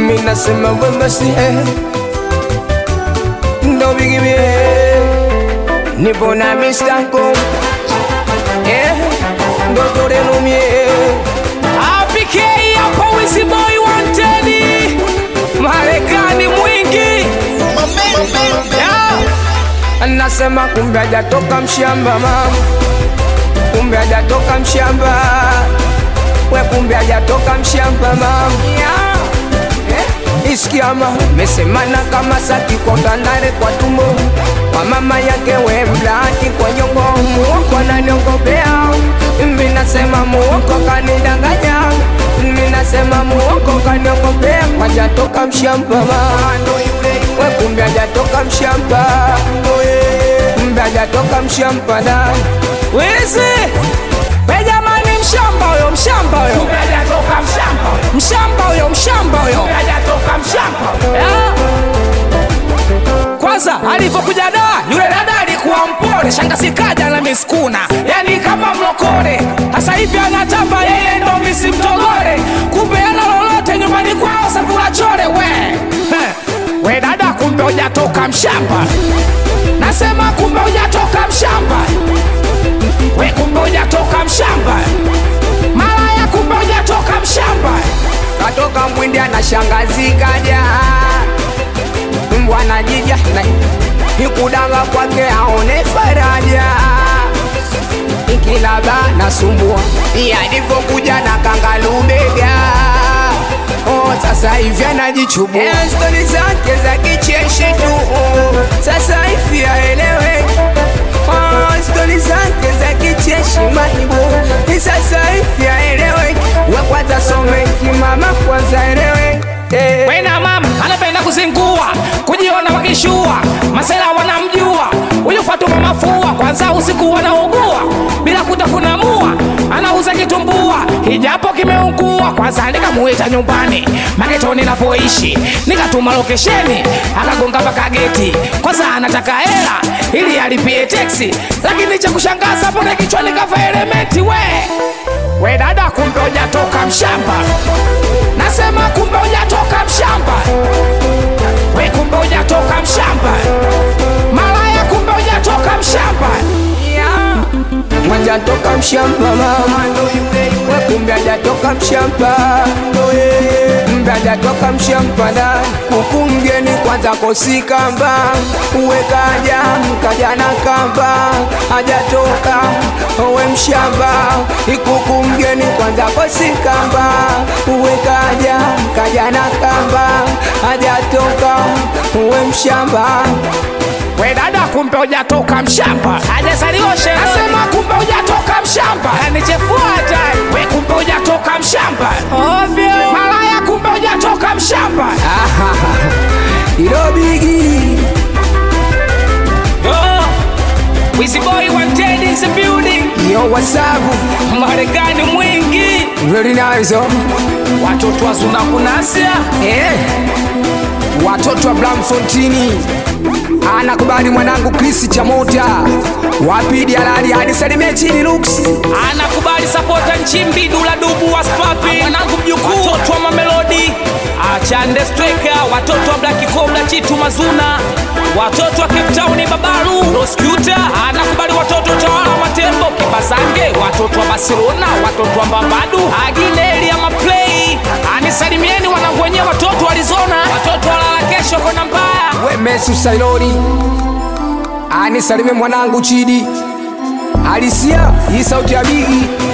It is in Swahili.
Mimi nasema wewe si ndo bigi me nipo na mistako ndo toreno mie APK hapa Wizzy Boy Wanted Marekani mwingi Anasema kumbe hajatoka mshamba mama, kumbe hajatoka mshamba, we kumbe hajatoka mshamba mama. Isikia mama mesemana kama saki kwa kandare kwa tumbo, kwa mama yake we mblaki kwa nyongo, muoko ananiongopea. Mimi nasema muoko kanidanganya, mimi nasema muoko kaniongopea. Hajatoka mshamba mama, we kumbe hajatoka mshamba, kumbe hajatoka mshamba da Wizzy we jamani, mshamba huyo, mshamba huyo, kumbe hajatoka mshamba, mshamba huyo, mshamba huyo, kumbe hajatoka mshamba. Kwanza alivyokuja da yule dada alikuwa mpole, shangazi kaja na miskuna, yani kama mlokole. Sasa hivi anatamba yeye ndo misi mtogole, kumbe ana lolote nyumbani kwao sakula chole. We dada, kumbe hujatoka mshamba. Nasema kumbe hujatoka mshamba. We kumbe hujatoka mshamba. Malaya kumbe hujatoka mshamba. katoka mwindi na shangazi kaja, mbwana jija na ikudanga kwake aone faraja, ikilaba nasumbua yalivyokuja na kangalubega. Sasa hivi anajichubua, stori zake za kicheshi tu. Sasa hivi aeleweki, stori zake za kicheshi mahibu. Sasa hivi aeleweki, we kwanza someki mama, kwanza eleweki. Wena mama anapenda kuzingua, kujiona wakishua, masela wanamjua huyu Fatuma mafua. Kwanza usiku wanaugua bila kutafuna mua, anauza kitumbua hijapo kimeungua. Kwanza nikamuita nyumbani maketoni napoishi, nikatuma lokesheni akagonga mpaka geti. Kwanza anataka hela ili alipie teksi, lakini cha kushangaza pone kichwani kafa elementi. We dada, kumbe hujatoka mshamba. Nasema kumbe hujatoka mshamba. We kumbe hujatoka mshamba. Malaya kumbe hujatoka mshamba. Hajatoka mshamba mama, we kumbe hajatoka mshamba, kumbe hajatoka mshamba da. Kuku mgeni kwanza kosikamba, uwe kaja na kamba. Hajatoka we mshamba, ikuku mgeni kwanza kosikamba, uwe kaja na kamba. Hajatoka we mshamba. We dada, kumbe hujatoka mshamba. Hajazaliwa sherehe. Nasema kumbe hujatoka mshamba. Anichefua hatari. We kumbe hujatoka mshamba. Ovyo. Malaya kumbe hujatoka mshamba. Ilo bigi Wizzy Boy Wanted in the building. yo wasabu Marekani mwingi. really nice Watoto wa Zuna Kunasia. watoto wa Blamfontini. Anakubali mwanangu Chris Chamota, wapidi alali hadi salimie chini Lux. Anakubali sapota Nchimbi Dula Dubu wa Spapi, mwanangu mjukuu. Watoto wa Mamelodi Achande Striker, watoto wa Black Cobra Chitu Mazuna, watoto wa Cape Town Babaru Roscuta. Anakubali watoto Tawala Matembo Kibazange, watoto wa Barcelona, watoto wa Mbambadu Agineli ya Maplay. Anisalimieni wanangu wenyewe, watoto wa Arizona, watoto wa Lala Kesho Kona Mbaya. We Mesu Sailori, anisalimie mwanangu Chidi Alisia, hii sauti ya bigi.